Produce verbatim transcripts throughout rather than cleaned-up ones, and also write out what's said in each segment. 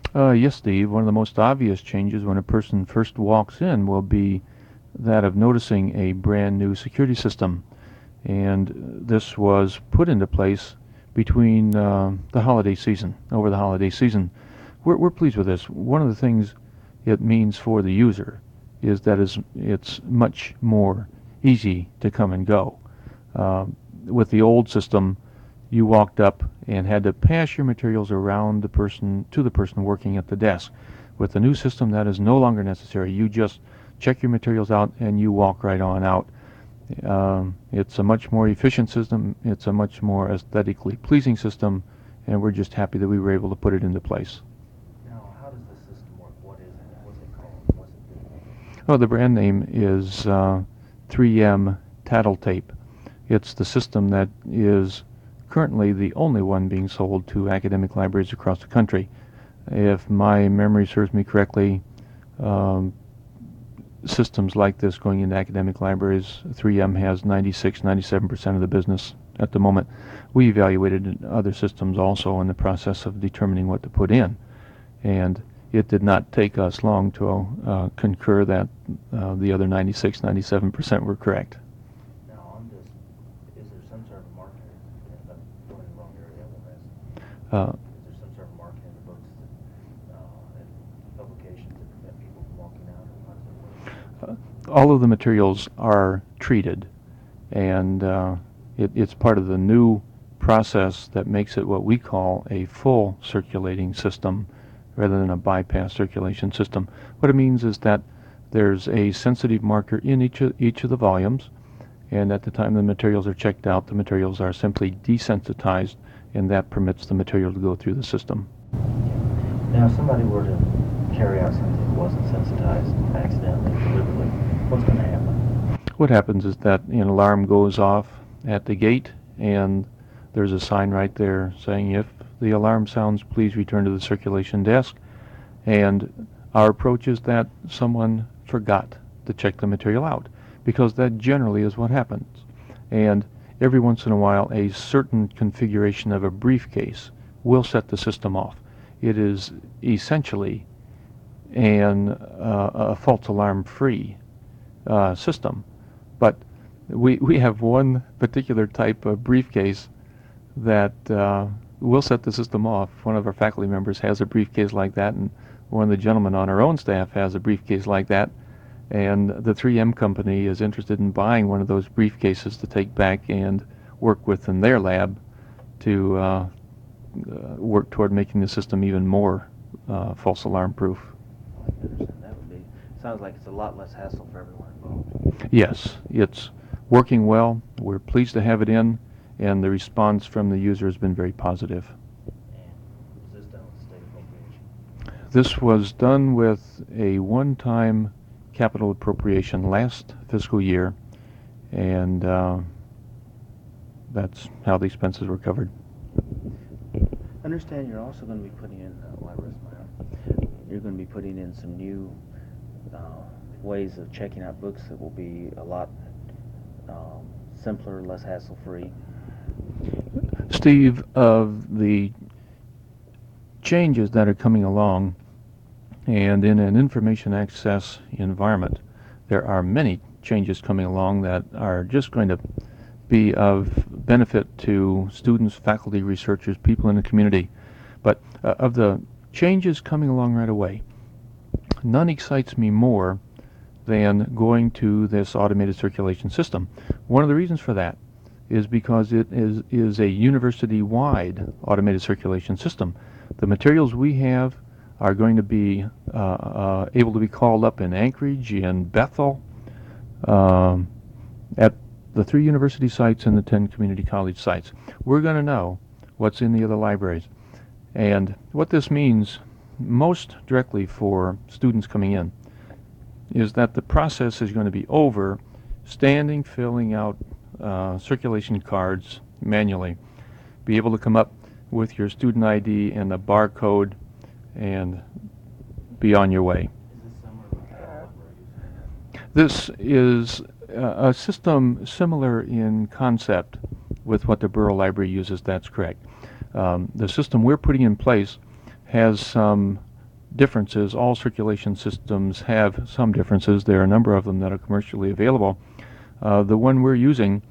Uh, yes, Steve. One of the most obvious changes when a person first walks in will be that of noticing a brand new security system. And this was put into place between uh, the holiday season, over the holiday season. We're, we're pleased with this. One of the things it means for the user is that is it's much more easy to come and go. Uh, with the old system, you walked up and had to pass your materials around the person to the person working at the desk. With the new system, that is no longer necessary. You just check your materials out and you walk right on out. Um, it's a much more efficient system. It's a much more aesthetically pleasing system, and we're just happy that we were able to put it into place. Now, how does the system work? What is it? What's it called? What's it do? Oh, the brand name is uh, three M Tattle Tape. It's the system that is currently the only one being sold to academic libraries across the country. If my memory serves me correctly, um, systems like this going into academic libraries, three M has ninety-six, ninety-seven percent of the business at the moment. We evaluated other systems also in the process of determining what to put in, and it did not take us long to uh, concur that uh, the other ninety-six, ninety-seven percent were correct. Now, on this, is there some sort of marketing? I'm going in the wrong area. I won't ask. Uh, Is there some sort of marking in the books that, uh, and publications that prevent people from walking out, or how does it work? uh, all of the materials are treated, and uh, it, it's part of the new process that makes it what we call a full circulating system rather than a bypass circulation system. What it means is that there's a sensitive marker in each of, each of the volumes, and at the time the materials are checked out, the materials are simply desensitized, and that permits the material to go through the system. Now, if somebody were to carry out something that wasn't sensitized accidentally, deliberately, what's going to happen? What happens is that an alarm goes off at the gate, and there's a sign right there saying, if the alarm sounds, please return to the circulation desk. And our approach is that someone forgot to check the material out, because that generally is what happens. And every once in a while, a certain configuration of a briefcase will set the system off. It is essentially an, uh, a false alarm free uh, system. But we, we have one particular type of briefcase that uh, will set the system off. One of our faculty members has a briefcase like that, and one of the gentlemen on our own staff has a briefcase like that. And the three M company is interested in buying one of those briefcases to take back and work with in their lab to uh, uh, work toward making the system even more uh, false alarm proof. I can understand that would be. Sounds like it's a lot less hassle for everyone involved. Yes, it's working well. We're pleased to have it in, and the response from the user has been very positive. And was this done with state appropriation? This was done with a one-time capital appropriation last fiscal year, and uh, that's how the expenses were covered. I understand you're also going to be putting in, uh, well, I rest my arm. You're going to be putting in some new uh, ways of checking out books that will be a lot um, simpler, less hassle-free. Steve, of the changes that are coming along, and in an information access environment, there are many changes coming along that are just going to be of benefit to students, faculty, researchers, people in the community. But uh, of the changes coming along right away, none excites me more than going to this automated circulation system. One of the reasons for that is because it is, is a university-wide automated circulation system. The materials we have are going to be uh, uh, able to be called up in Anchorage, in Bethel, um, at the three university sites and the ten community college sites. We're going to know what's in the other libraries. And what this means most directly for students coming in is that the process is going to be over standing, filling out uh, circulation cards manually. Be able to come up with your student I D and a barcode and be on your way. This is uh, a system similar in concept with what the Borough Library uses, that's correct. Um, the system we're putting in place has some differences. All circulation systems have some differences. There are a number of them that are commercially available. Uh, the one we're using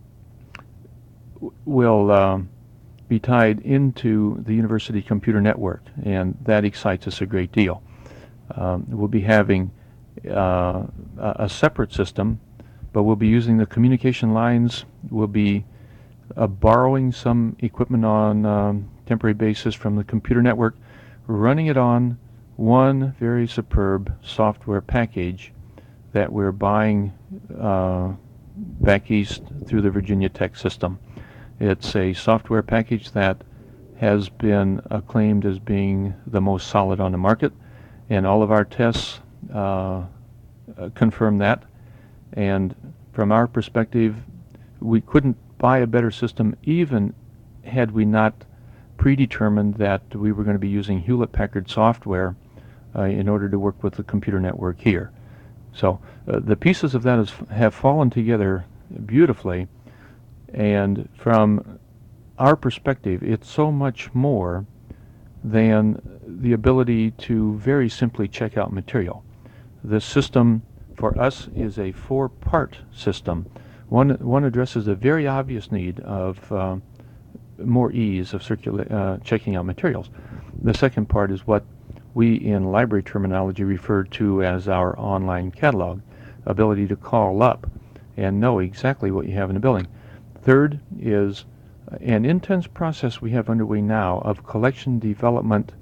w- will uh, be tied into the university computer network, and that excites us a great deal. Um, we'll be having uh, a, a separate system, but we'll be using the communication lines. We'll be uh, borrowing some equipment on um, temporary basis from the computer network, running it on one very superb software package that we're buying uh, back east through the Virginia Tech system. It's a software package that has been acclaimed as being the most solid on the market, and all of our tests uh, uh, confirm that. And from our perspective, we couldn't buy a better system even had we not predetermined that we were going to be using Hewlett-Packard software uh, in order to work with the computer network here. So uh, the pieces of that is, have fallen together beautifully, and from our perspective, it's so much more than the ability to very simply check out material. The system for us is a four-part system. One, one addresses a very obvious need of uh, more ease of circula- uh, checking out materials. The second part is what we in library terminology refer to as our online catalog, ability to call up and know exactly what you have in the building. Third is an intense process we have underway now of collection development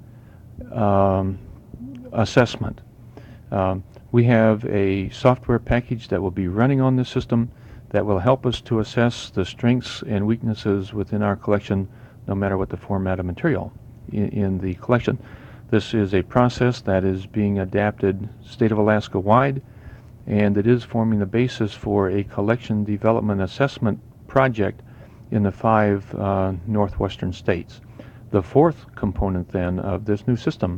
um, assessment. Um, we have a software package that will be running on this system that will help us to assess the strengths and weaknesses within our collection, no matter what the format of material in, in the collection. This is a process that is being adapted state of Alaska wide, and it is forming the basis for a collection development assessment project in the five uh, northwestern states. The fourth component then of this new system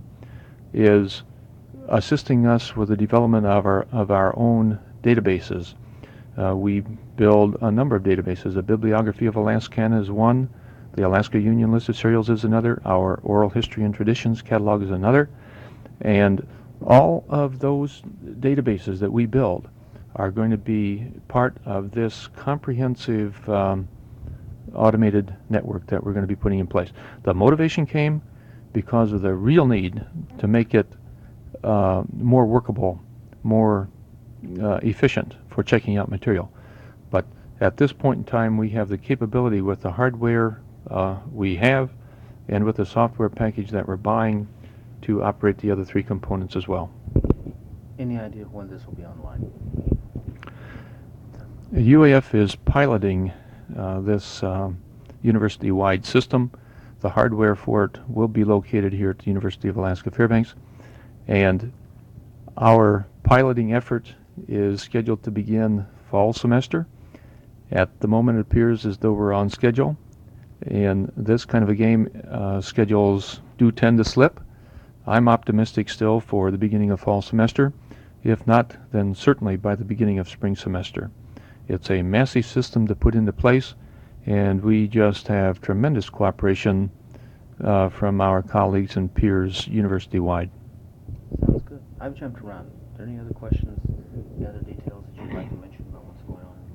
is assisting us with the development of our of our own databases. Uh, we build a number of databases. The Bibliography of Alaskana is one. The Alaska Union List of Serials is another. Our Oral History and Traditions catalog is another. And all of those databases that we build are going to be part of this comprehensive um, automated network that we're going to be putting in place. The motivation came because of the real need to make it uh, more workable, more uh, efficient for checking out material. But at this point in time, we have the capability with the hardware uh, we have and with the software package that we're buying to operate the other three components as well. Any idea when this will be online? U A F is piloting uh, this uh, university-wide system. The hardware for it will be located here at the University of Alaska Fairbanks, and our piloting effort is scheduled to begin fall semester. At the moment, it appears as though we're on schedule, and this kind of a game, uh, schedules do tend to slip. I'm optimistic still for the beginning of fall semester. If not, then certainly by the beginning of spring semester. It's a massive system to put into place, and we just have tremendous cooperation uh, from our colleagues and peers university-wide. Sounds good. I've jumped around. Are there any other questions, any other details that you'd like to mention about what's going on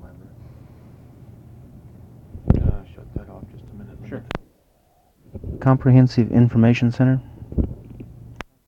in the library? Uh, shut that off just a minute. Sure. Comprehensive Information Center.